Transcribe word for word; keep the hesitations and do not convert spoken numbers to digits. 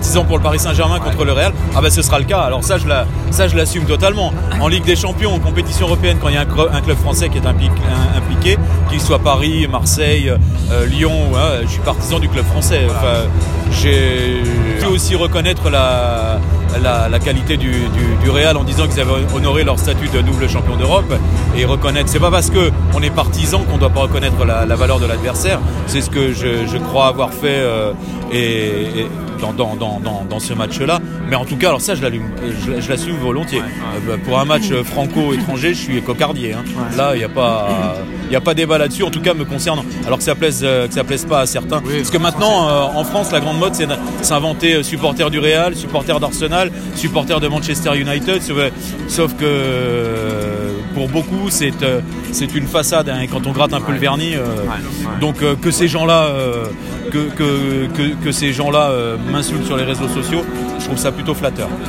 partisan pour le Paris Saint-Germain contre ouais. le Real, ah ben ce sera le cas. Alors ça je, la, ça, je l'assume totalement. En Ligue des Champions, en compétition européenne, quand il y a un, un club français qui est impliqué, qu'il soit Paris, Marseille, euh, Lyon, ouais, je suis partisan du club français. Enfin, j'ai pu aussi reconnaître la, la, la qualité du, du, du Real en disant qu'ils avaient honoré leur statut de double champion d'Europe et reconnaître. C'est pas parce qu'on est partisan qu'on ne doit pas reconnaître la, la valeur de l'adversaire. C'est ce que je, je crois avoir fait euh, et, et dans, dans, dans, dans, dans ce match-là. Mais en tout cas, alors ça, je, je, je l'assume volontiers. Ouais, ouais. Euh, pour un match franco-étranger, je suis cocardier. Hein. Ouais. Là, il n'y a pas, il a pas débat là-dessus. En tout cas, me concernant. Alors que ça plaise, euh, que ça plaise pas à certains. Oui, parce que maintenant, euh, en France, la grande mode, c'est s'inventer supporter du Real, supporter d'Arsenal, supporter de Manchester United. Sauf que euh, pour beaucoup, c'est euh, c'est une façade. Hein, quand on gratte un peu ouais. le vernis. Euh, ouais. Ouais. Donc euh, que ces gens-là, euh, que, que, que, que ces gens-là euh, m'insultent sur les réseaux sociaux, je trouve ça plutôt flatteur.